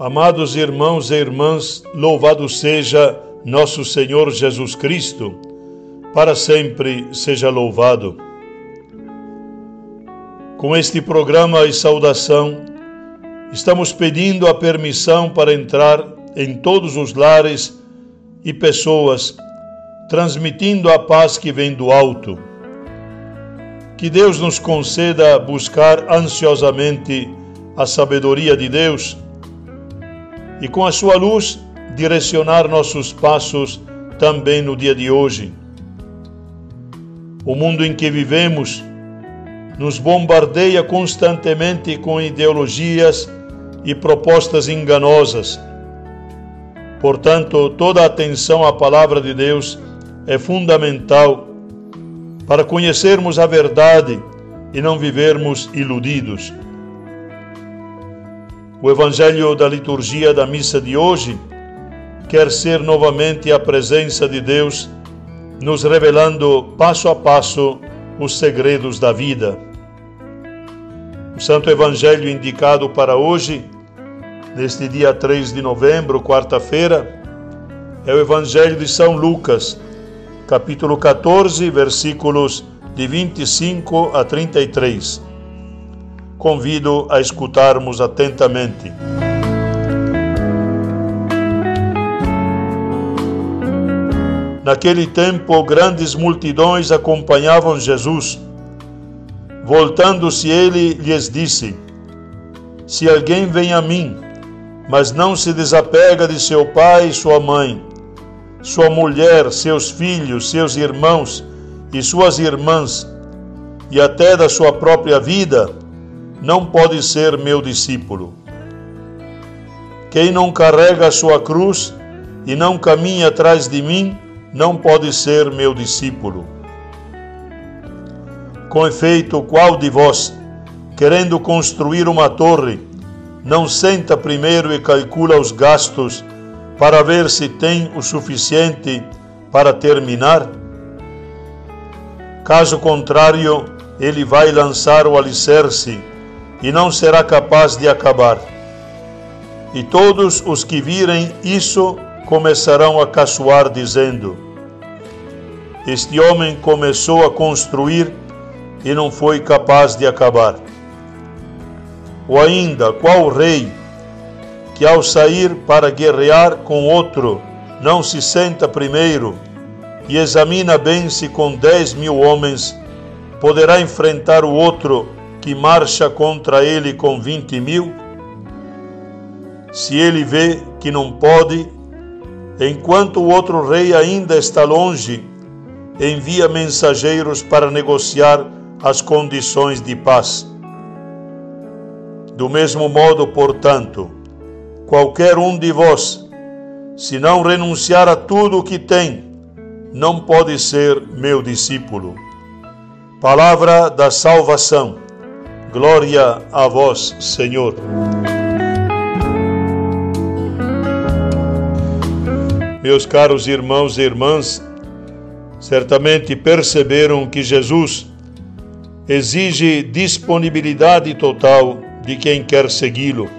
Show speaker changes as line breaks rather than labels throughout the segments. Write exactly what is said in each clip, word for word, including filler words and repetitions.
Amados irmãos e irmãs, louvado seja nosso Senhor Jesus Cristo, para sempre seja louvado. Com este programa e saudação, estamos pedindo a permissão para entrar em todos os lares e pessoas, transmitindo a paz que vem do alto. Que Deus nos conceda buscar ansiosamente a sabedoria de Deus e com a sua luz direcionar nossos passos também no dia de hoje. O mundo em que vivemos nos bombardeia constantemente com ideologias e propostas enganosas. Portanto, toda a atenção à palavra de Deus é fundamental para conhecermos a verdade e não vivermos iludidos. O Evangelho da liturgia da missa de hoje quer ser novamente a presença de Deus, nos revelando passo a passo os segredos da vida. O Santo Evangelho indicado para hoje, neste dia três de novembro, quarta-feira, é o Evangelho de São Lucas, capítulo quatorze, versículos de vinte e cinco a trinta e três. Convido a escutarmos atentamente. Naquele tempo, grandes multidões acompanhavam Jesus. Voltando-se ele, lhes disse: Se alguém vem a mim, mas não se desapega de seu pai e sua mãe, sua mulher, seus filhos, seus irmãos e suas irmãs, e até da sua própria vida, não pode ser meu discípulo. Quem não carrega a sua cruz e não caminha atrás de mim, não pode ser meu discípulo. Com efeito, qual de vós, querendo construir uma torre, não senta primeiro e calcula os gastos para ver se tem o suficiente para terminar? Caso contrário, ele vai lançar o alicerce e não será capaz de acabar. E todos os que virem isso começarão a caçoar, dizendo: Este homem começou a construir e não foi capaz de acabar. Ou ainda, qual rei que ao sair para guerrear com outro não se senta primeiro e examina bem se com dez mil homens poderá enfrentar o outro que marcha contra ele com vinte mil? Se ele vê que não pode, enquanto o outro rei ainda está longe, envia mensageiros para negociar as condições de paz. Do mesmo modo, portanto, qualquer um de vós, se não renunciar a tudo o que tem, não pode ser meu discípulo. Palavra da salvação. Glória a vós, Senhor. Meus caros irmãos e irmãs, certamente perceberam que Jesus exige disponibilidade total de quem quer segui-lo.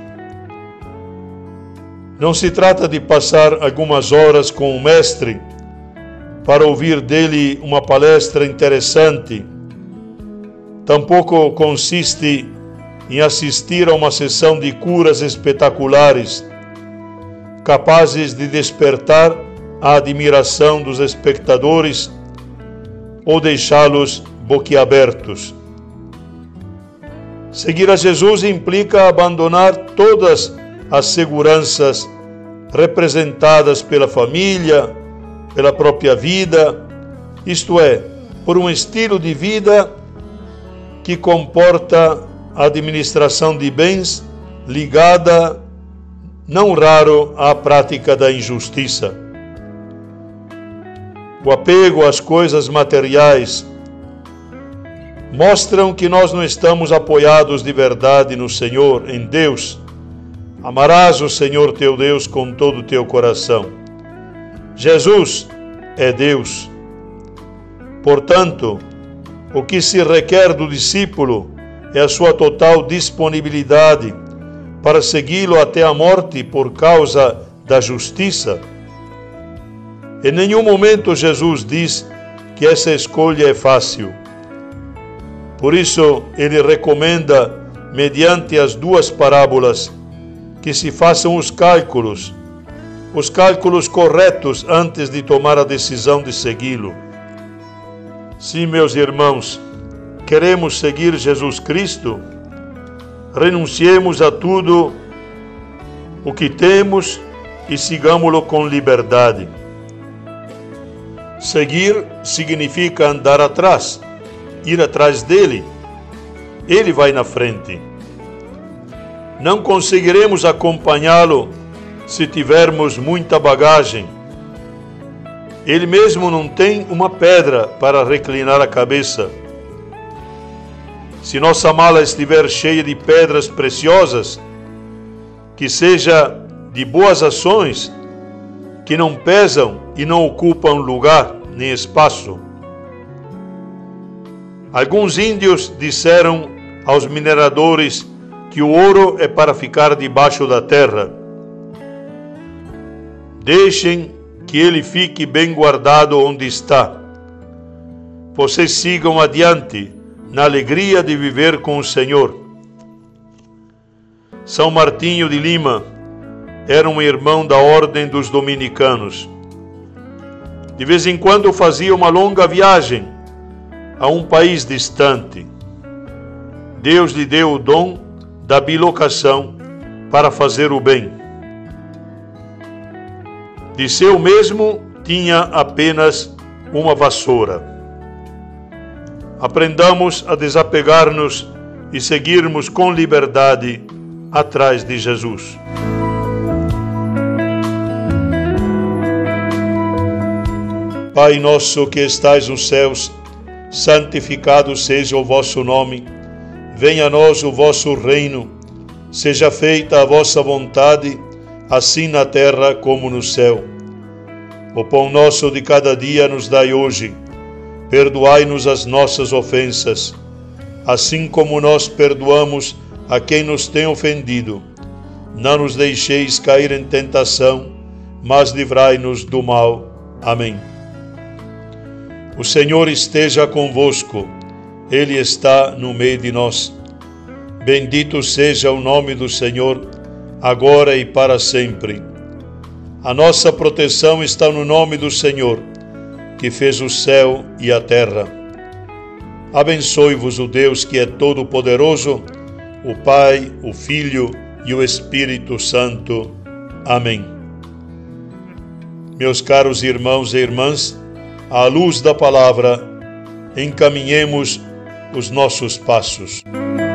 Não se trata de passar algumas horas com o Mestre para ouvir dele uma palestra interessante. Tampouco consiste em assistir a uma sessão de curas espetaculares, capazes de despertar a admiração dos espectadores ou deixá-los boquiabertos. Seguir a Jesus implica abandonar todas as seguranças representadas pela família, pela própria vida, isto é, por um estilo de vida que comporta a administração de bens ligada, não raro, à prática da injustiça. O apego às coisas materiais mostram que nós não estamos apoiados de verdade no Senhor, em Deus. Amarás o Senhor teu Deus com todo o teu coração. Jesus é Deus. Portanto, o que se requer do discípulo é a sua total disponibilidade para segui-lo até a morte por causa da justiça? Em nenhum momento Jesus diz que essa escolha é fácil. Por isso, ele recomenda, mediante as duas parábolas, que se façam os cálculos, os cálculos corretos antes de tomar a decisão de segui-lo. Sim, meus irmãos, queremos seguir Jesus Cristo? Renunciemos a tudo o que temos e sigamos-lo com liberdade. Seguir significa andar atrás, ir atrás dele. Ele vai na frente. Não conseguiremos acompanhá-lo se tivermos muita bagagem. Ele mesmo não tem uma pedra para reclinar a cabeça. Se nossa mala estiver cheia de pedras preciosas, que seja de boas ações, que não pesam e não ocupam lugar nem espaço. Alguns índios disseram aos mineradores que o ouro é para ficar debaixo da terra. Deixem que ele fique bem guardado onde está. Vocês sigam adiante, na alegria de viver com o Senhor. São Martinho de Lima era um irmão da ordem dos dominicanos. De vez em quando fazia uma longa viagem a um país distante. Deus lhe deu o dom da bilocação para fazer o bem. De seu mesmo tinha apenas uma vassoura. Aprendamos a desapegar-nos e seguirmos com liberdade atrás de Jesus. Pai nosso que estais nos céus, santificado seja o vosso nome. Venha a nós o vosso reino. Seja feita a vossa vontade, assim na terra como no céu. O pão nosso de cada dia nos dai hoje. Perdoai-nos as nossas ofensas, assim como nós perdoamos a quem nos tem ofendido. Não nos deixeis cair em tentação, mas livrai-nos do mal. Amém. O Senhor esteja convosco, Ele está no meio de nós. Bendito seja o nome do Senhor, agora e para sempre. A nossa proteção está no nome do Senhor, que fez o céu e a terra. Abençoe-vos o Deus que é todo-poderoso, o Pai, o Filho e o Espírito Santo. Amém. Meus caros irmãos e irmãs, à luz da palavra, encaminhemos os nossos passos.